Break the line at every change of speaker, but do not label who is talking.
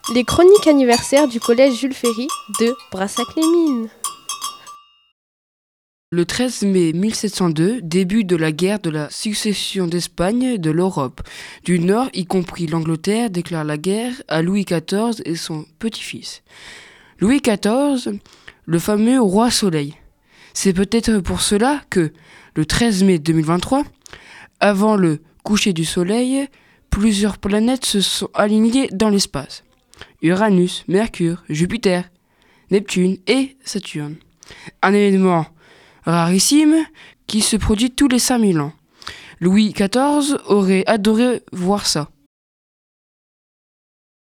Les chroniques anniversaires du collège Jules Ferry de Brassac-les-Mines.
Le 13 mai 1702, début de la guerre de la succession d'Espagne de l'Europe du Nord, y compris l'Angleterre, déclare la guerre à Louis XIV et son petit-fils. Louis XIV, le fameux roi Soleil. C'est peut-être pour cela que, le 13 mai 2023, avant le coucher du Soleil, plusieurs planètes se sont alignées dans l'espace. Uranus, Mercure, Jupiter, Neptune et Saturne. Un événement rarissime qui se produit tous les 5000 ans. Louis XIV aurait adoré voir ça.